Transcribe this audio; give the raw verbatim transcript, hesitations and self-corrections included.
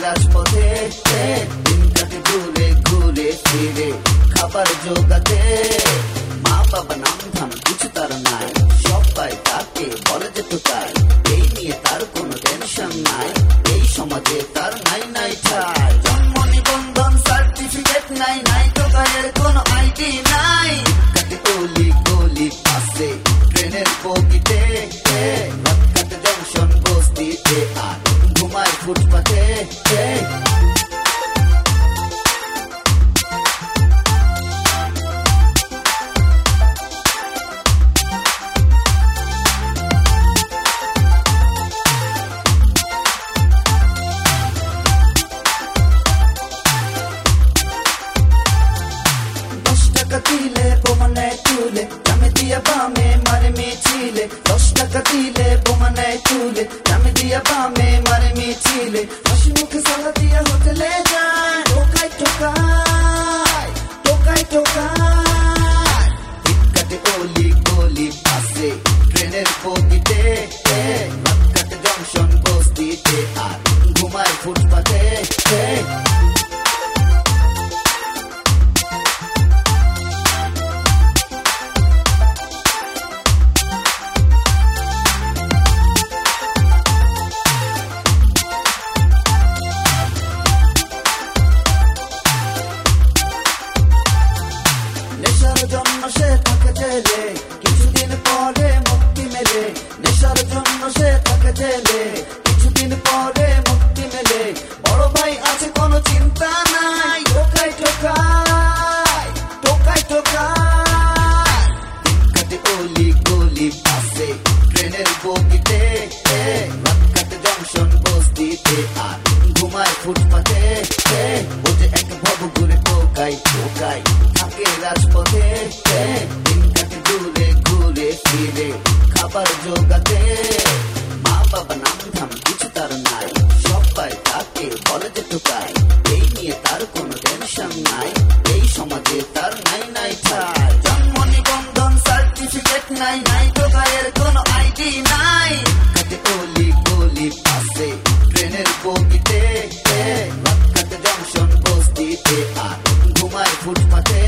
রাজপথে দিন কাটে ঘুরে ঘুরে ফিরে খাবার জোগাতে। মা বাবা নাম ধাম কিছু তার নাই, সবাই তাকে বলে যে তোকাই, এই নিয়ে তার কোনো টেনশন নাই, এই সমাজে তার নাই নাই ঠাই। জন্ম নিবন্ধন সার্টিফিকেট নাই, নাই তোকাইয়ের কোনো আইডি নাই। কাটে গলি গলি পাশে ট্রেনের বগিতে, রাত কাটে জংশন বস্তিতে আর ঘুমায় ফুটপাতে। দিলে বোমা নেয় তুলে, জামে দিয়া বামে মারে মিছিলে। দশ টাকা দিলে বোমা নেয় তুলে, জামে দিয়া বামে মারে মিছিলে। হাসি মুখে সালা দিয়া হোটেলে যায়, টোকাই টোকাই টোকাই টোকাই। দিন কাটে গলি গলি পাশে ট্রেনের বগিতে, রাত কাটে জংশন বস্তিতে আর ঘুমায় ফুটপাতে। নেশার জন্য সে থাকে জেলে, কিছুদিন পরে মুক্তি মেলে। নেশার জন্য সে থাকে জেলে, কিছুদিন পরে মুক্তি মেলে। বড় ভাই আছে কোনো চিন্তা নাই, টোকাই টোকাই টোকাই টোকাই। দিন কাটে গলি গলি পাশে ট্রেনের বগিতে, রাত কাটে জংশন বস্তিতে আর ঘুমায় ফুটপাতে। ও যে এক ভব ঘুরে টোকাই টোকাই থাকে রাজপথে, দিন কাটে ঘুরে ঘুরে ফিরে খাবার জোগাতে। মা বাবা নাম ধাম কিছু তার নাই, সবাই তাকে বলে যে তোকাই, এই নিয়ে তার কোনো টেনশন নাই, এই সমাজে তার নাই নাই ঠাই। জন্ম নিবন্ধন সার্টিফিকেট নাই, নাই তোকাইয়ের কোনো আইডি নাই। কাটে গলি গলি পাশে ট্রেনের বগিতে, রাত কাটে জংশন বস্তিতে আর ঘুমায় ফুটপাতে।